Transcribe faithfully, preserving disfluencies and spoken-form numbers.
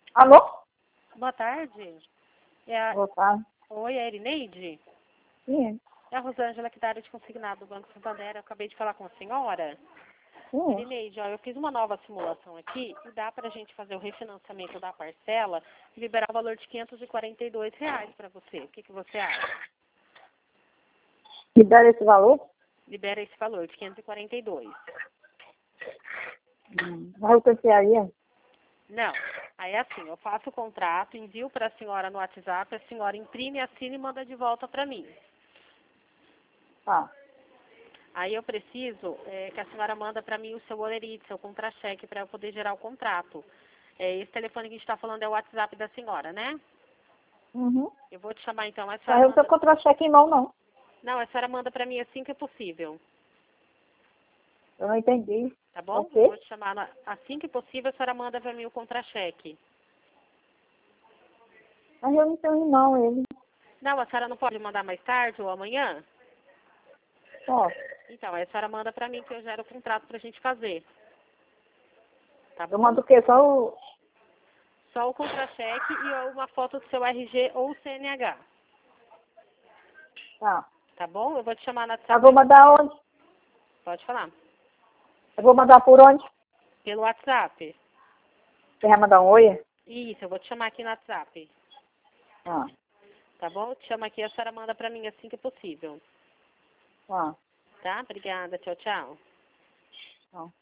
Alô? Boa tarde. É a... Boa tarde. Oi, é a Erineide? Sim, É a Rosângela, que da área de consignado do Banco Santander. Eu acabei de falar com a senhora. sim. Erineide, ó, eu fiz uma nova simulação aqui e dá para a gente fazer o refinanciamento da parcela e liberar o valor de quinhentos e quarenta e dois reais para você. O que, que você acha? Me dá esse valor? Libera esse valor de quinhentos e quarenta e dois. Hum. Vai o que aí? Não. Aí é assim, eu faço o contrato, envio para a senhora no WhatsApp, a senhora imprime, assina e manda de volta para mim. Tá. Aí eu preciso é, que a senhora manda para mim o seu olerite, seu contra-cheque, para eu poder gerar o contrato. É, esse telefone que a gente está falando é o WhatsApp da senhora, né? Uhum. Eu vou te chamar então, a Mas senhora eu não tô manda... contra-cheque em mão, não. Não, a senhora manda para mim assim que é possível, Eu não entendi. tá É o bom? Eu quê? vou te chamar na- assim que possível, a senhora manda para mim o contra-cheque. Mas eu não tenho não, ele. Não, a senhora não pode mandar mais tarde ou amanhã? Ó, Então, aí a senhora manda para mim que eu gero o contrato para a gente fazer, tá eu bom? mando o quê? Só o... Só o contra-cheque e uma foto do seu R G ou C N H, Tá. tá bom? Eu vou te chamar na Eu WhatsApp. vou mandar onde? Pode falar. Eu vou mandar por onde? Pelo WhatsApp. Você vai mandar um oi? Isso, eu vou te chamar aqui no WhatsApp. Ah, Tá bom? Eu te chamo aqui e a senhora manda pra mim assim que possível. tá. Tá? Obrigada. Tchau, tchau. Tá.